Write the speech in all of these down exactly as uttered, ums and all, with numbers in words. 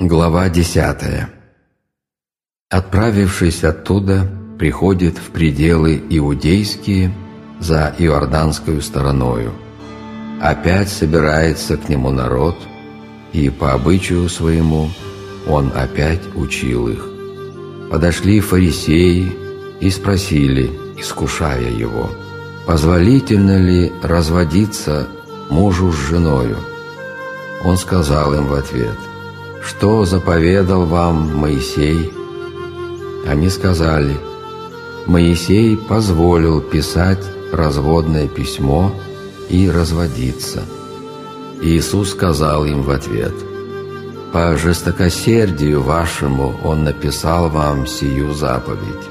Глава десятая. Отправившись оттуда, приходит в пределы иудейские за иорданскую стороною. Опять собирается к нему народ, и по обычаю своему он опять учил их. Подошли фарисеи и спросили, искушая его, позволительно ли разводиться мужу с женою? Он сказал им в ответ: «Что заповедал вам Моисей?» Они сказали: «Моисей позволил писать разводное письмо и разводиться». Иисус сказал им в ответ: «По жестокосердию вашему Он написал вам сию заповедь.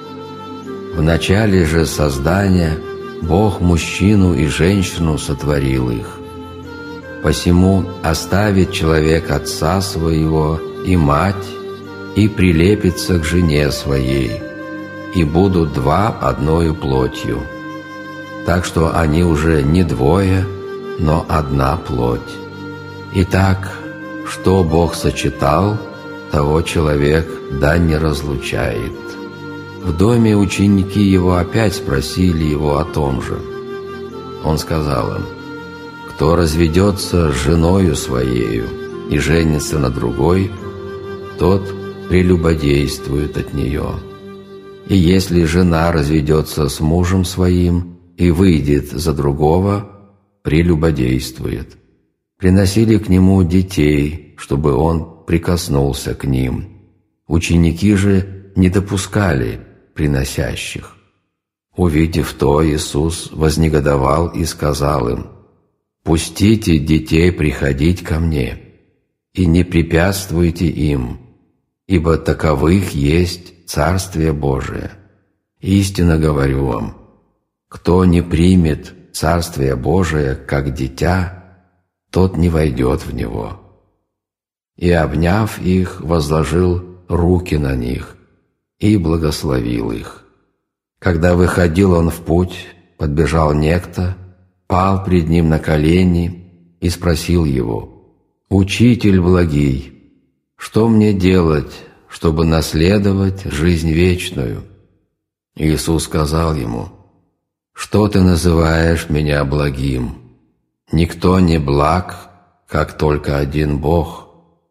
В начале же создания Бог мужчину и женщину сотворил их. Посему оставит человек отца своего и мать, и прилепится к жене своей, и будут два одною плотью. Так что они уже не двое, но одна плоть. Итак, что Бог сочетал, того человек да не разлучает». В доме ученики его опять спросили его о том же. Он сказал им: «Кто разведется с женою своею и женится на другой, тот прелюбодействует от нее. И если жена разведется с мужем своим и выйдет за другого, прелюбодействует». Приносили к нему детей, чтобы он прикоснулся к ним. Ученики же не допускали приносящих. Увидев то, Иисус вознегодовал и сказал им: «Пустите детей приходить ко мне, и не препятствуйте им, ибо таковых есть Царствие Божие. Истинно говорю вам, кто не примет Царствие Божие как дитя, тот не войдет в него». И, обняв их, возложил руки на них и благословил их. Когда выходил он в путь, подбежал некто, пал пред ним на колени и спросил его: «Учитель благий, что мне делать, чтобы наследовать жизнь вечную?» Иисус сказал ему: «Что ты называешь меня благим? Никто не благ, как только один Бог.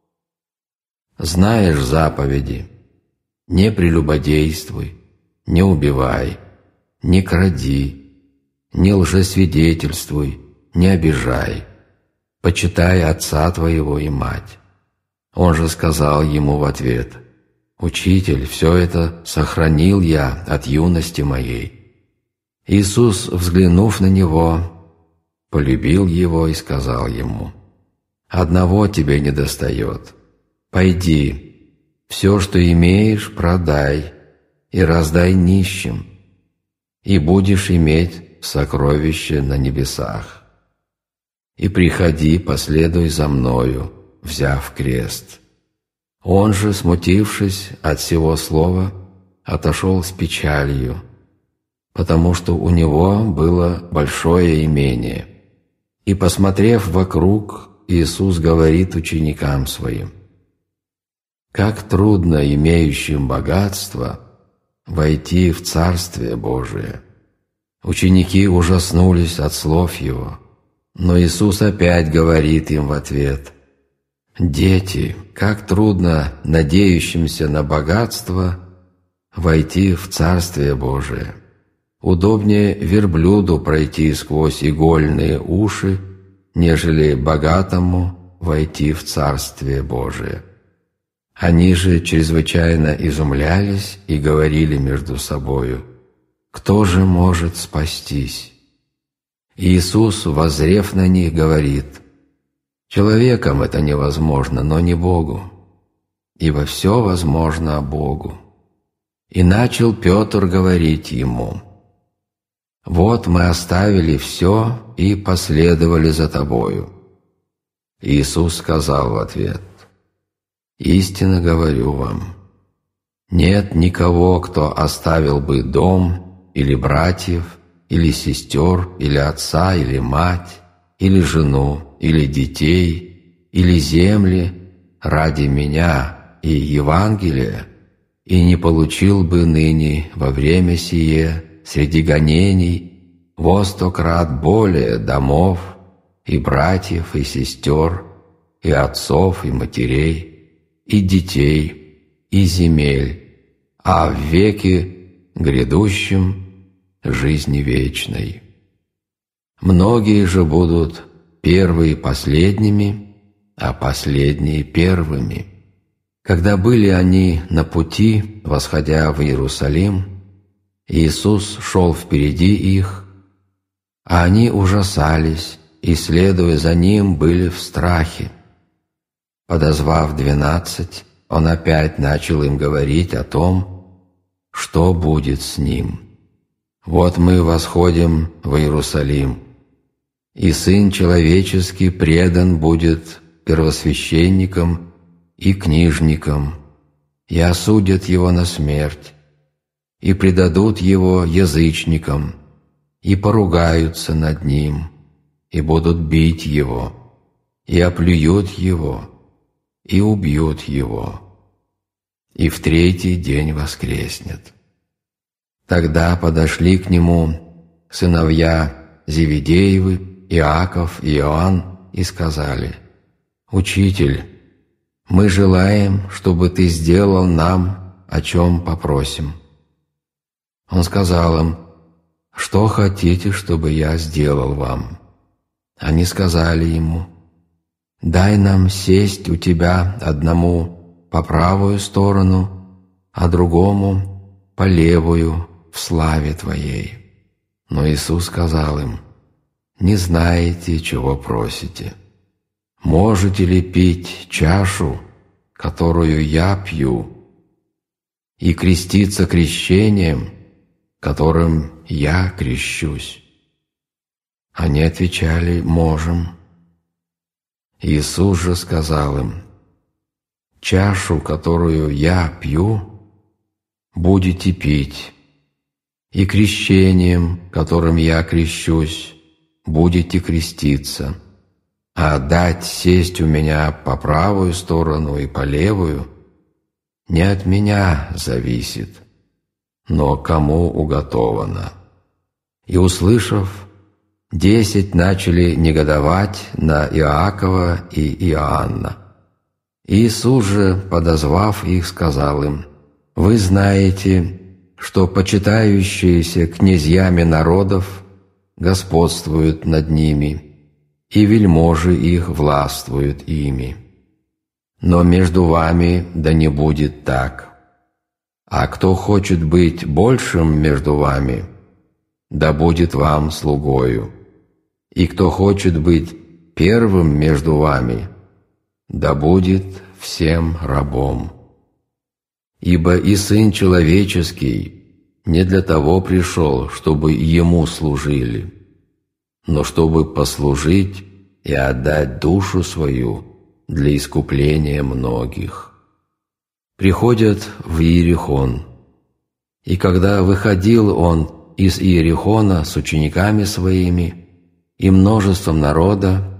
Знаешь заповеди: не прелюбодействуй, не убивай, не кради, не лжесвидетельствуй, не обижай, почитай отца твоего и мать». Он же сказал ему в ответ: «Учитель, все это сохранил я от юности моей». Иисус, взглянув на него, полюбил его и сказал ему: «Одного тебе недостает. Пойди, все, что имеешь, продай и раздай нищим, и будешь иметь сокровище на небесах. И приходи, последуй за мною, взяв крест». Он же, смутившись от сего слова, отошел с печалью, потому что у него было большое имение. И, посмотрев вокруг, Иисус говорит ученикам своим: «Как трудно имеющим богатство войти в Царствие Божие». Ученики ужаснулись от слов Его, но Иисус опять говорит им в ответ: «Дети, как трудно надеющимся на богатство войти в Царствие Божие! Удобнее верблюду пройти сквозь игольные уши, нежели богатому войти в Царствие Божие». Они же чрезвычайно изумлялись и говорили между собою: «Кто же может спастись?» Иисус, воззрев на них, говорит: «Человеком это невозможно, но не Богу, ибо все возможно Богу». И начал Петр говорить ему: «Вот мы оставили все и последовали за тобою». Иисус сказал в ответ: «Истинно говорю вам, нет никого, кто оставил бы дом, или братьев, или сестер, или отца, или мать, или жену, или детей, или земли ради меня и Евангелия, и не получил бы ныне во время сие среди гонений во сто крат более домов и братьев и сестер, и отцов и матерей, и детей, и земель, а в веке грядущем жизни вечной. Многие же будут первые последними, а последние первыми. Когда были они на пути, восходя в Иерусалим, Иисус шел впереди их, а они ужасались и, следуя за Ним, были в страхе. Подозвав двенадцать, Он опять начал им говорить о том, что будет с Ним. «Вот мы восходим в Иерусалим, и Сын Человеческий предан будет первосвященникам и книжникам, и осудят Его на смерть, и предадут Его язычникам, и поругаются над Ним, и будут бить Его, и оплюют Его, и убьют Его, и в третий день воскреснет». Тогда подошли к Нему сыновья Зеведеевы, Иаков и Иоанн, и сказали: «Учитель, мы желаем, чтобы Ты сделал нам, о чем попросим». Он сказал им: «Что хотите, чтобы я сделал вам?» Они сказали Ему: «Дай нам сесть у Тебя одному по правую сторону, а другому по левую в славе Твоей». Но Иисус сказал им: «Не знаете, чего просите. Можете ли пить чашу, которую я пью, и креститься крещением, которым я крещусь?» Они отвечали: «Можем». Иисус же сказал им: «Чашу, которую я пью, будете пить, и крещением, которым я крещусь, будете креститься, а дать сесть у меня по правую сторону и по левую не от меня зависит, но кому уготовано». И, услышав, десять начали негодовать на Иакова и Иоанна. Иисус же, подозвав их, сказал им: «Вы знаете, что почитающиеся князьями народов господствуют над ними, и вельможи их властвуют ими. Но между вами да не будет так. А кто хочет быть большим между вами, да будет вам слугою. И кто хочет быть первым между вами, да будет всем рабом. Ибо и Сын Человеческий не для того пришел, чтобы Ему служили, но чтобы послужить и отдать душу свою для искупления многих». Приходят в Иерихон, и когда выходил Он из Иерихона с учениками Своими и множеством народа,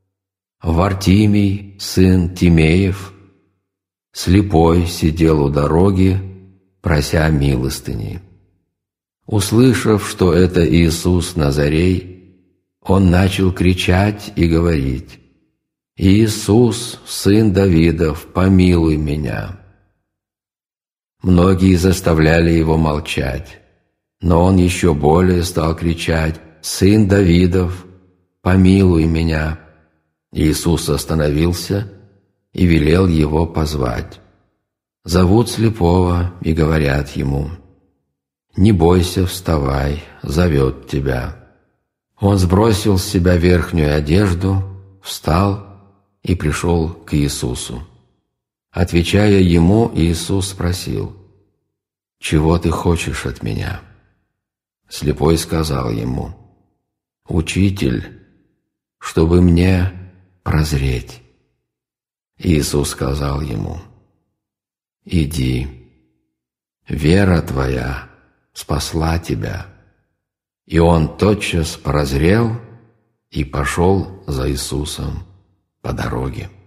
Вартимий, сын Тимеев, слепой, сидел у дороги, прося милостыни. Услышав, что это Иисус Назарей, он начал кричать и говорить: «Иисус, сын Давидов, помилуй меня». Многие заставляли его молчать, но он еще более стал кричать: «Сын Давидов, помилуй меня». Иисус остановился и велел его позвать. Зовут слепого и говорят ему: «Не бойся, вставай, зовет тебя». Он сбросил с себя верхнюю одежду, встал и пришел к Иисусу. Отвечая ему, Иисус спросил: «Чего ты хочешь от меня?» Слепой сказал ему: «Учитель, чтобы мне прозреть». Иисус сказал ему: «Иди, вера твоя спасла тебя». И он тотчас прозрел и пошел за Иисусом по дороге.